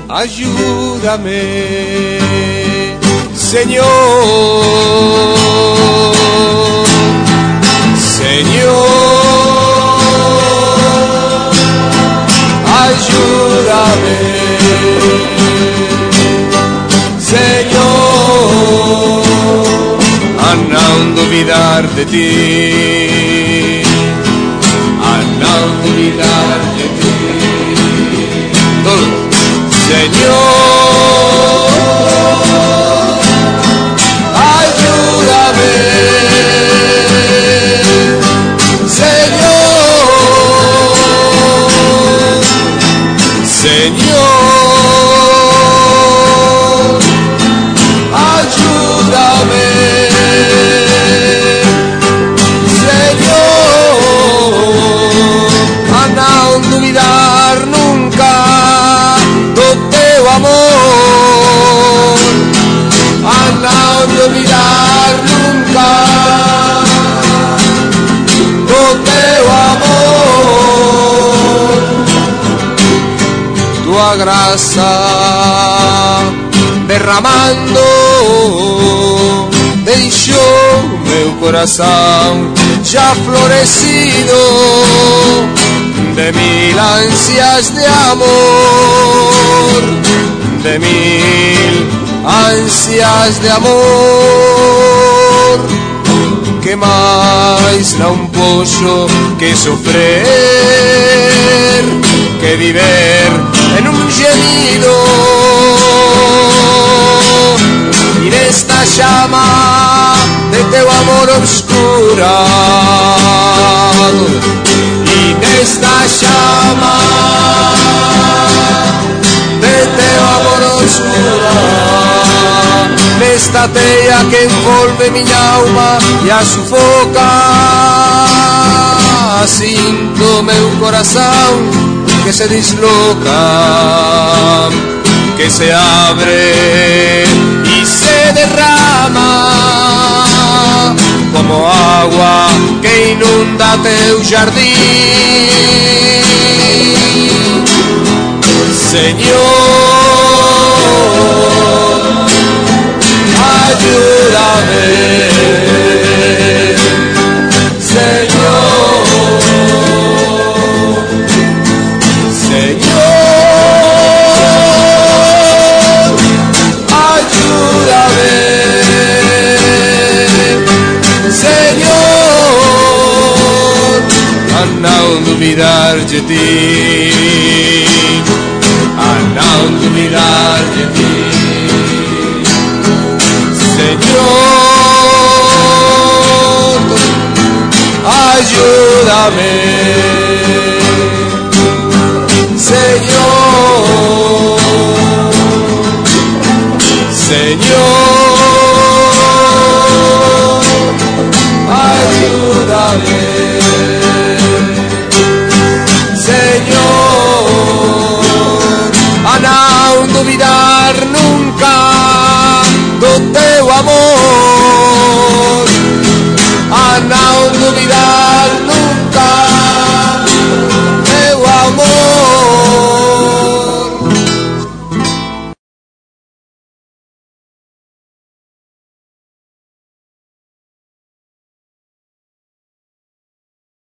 ayúdame, Señor, Señor, ayúdame, Señor, a não duvidar de ti, a não duvidar de ti. Todos. Señor, ayúdame, Señor, Señor, ayúdame, Señor, a não duvidar nunca do teu amor, a não te olvidar nunca do teu amor. Tua graça derramando deixou meu coração já florescido de mil ansias de amor, de mil ansias de amor, que mais não posso que sofrer, que viver en un gemido, y nesta chama de teu amor obscura, y nesta chama de teu amor obscura, nesta teia que envolve minha alma e a sufoca, sinto meu coração que se desloca, que se abre y se derrama como agua que inunda teu jardim. Señor, ayúdame, Señor, Señor, ayúdame, Señor, a não duvidar de ti.